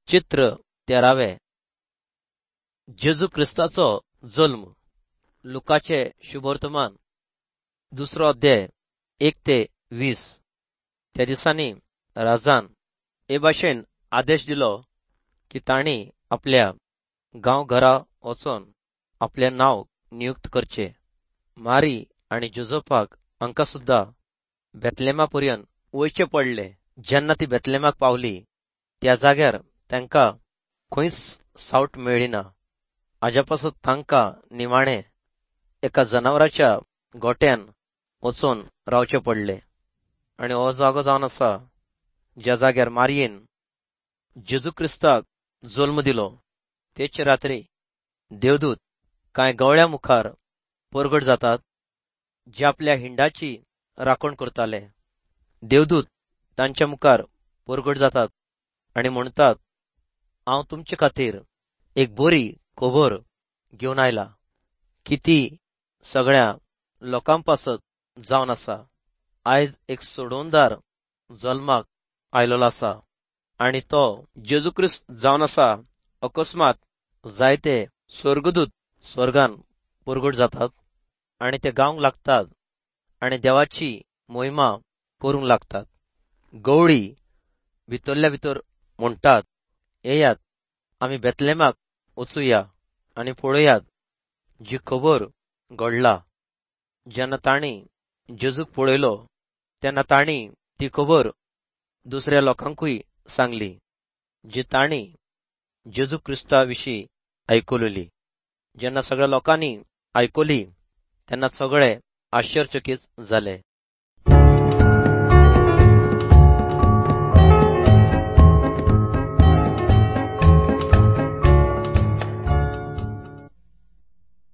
चित्र 13. जेजू ख्रिस्ताचो जल्म. लुकाचे शुभवर्तमान 2 अध्याय 1 ते 20. त्या दिसांनी राजान हे भाशेन आदेश दिलो की तांणी आपल्या गांवघरा वचोन आपले नाव नियुक्त करचे. मारी आणि जोसेफाक हांकां सुद्धा बेतलेहमापर्यंत वयचे पडले. जेन्ना ती बेतलेहमाक पावली त्या जाग्यार तांकां खंयच सावट मेळ्ळी ना. हाज्यापासत तांकां निमाणे एका जनावराच्या गोट्यान वचोन रावचे पडले. आणि हो जागो जावन आसा ज्या जाग्यार मारयेन जेजू ख्रिस्ताक जल्म दिलो. तेच रात्री देवदूत कांय गवळ्या मुखार परगट जातात जे आपल्या हिंडाची राखण करताले. देवदूत तांच्या मुखार परगट जातात आणि म्हणतात, हांव तुमचे खातीर एक बरी खबर घेवन आयला की ती सगळ्या लोकांपासत जावन आसा. आयज एक सोडवणदार जल्माक आयलोलो आसा आणि तो जेजू ख्रिस्त जावन आसा. अकस्मात जायते स्वर्गदूत स्वर्गान परगट जातात आणि ते गावंक लागतात आणि देवाची महिमा करूंक लागतात. गवळी भितरल्या भितर म्हणटात, येयात आमी बेतलेहमाक वचुया आणि पळयात जी खबर घडला. जेन्ना तांणी जेजूक पळयलो तेन्ना तांणी ती खबर दुसऱ्या लोकांकूय सांगली जी तांणी जेजू ख्रिस्ता विशीं आयकलेली. जेन्ना सगळ्या लोकांनी आयकली तेन्ना सगळे आश्चर्यचकित जाले.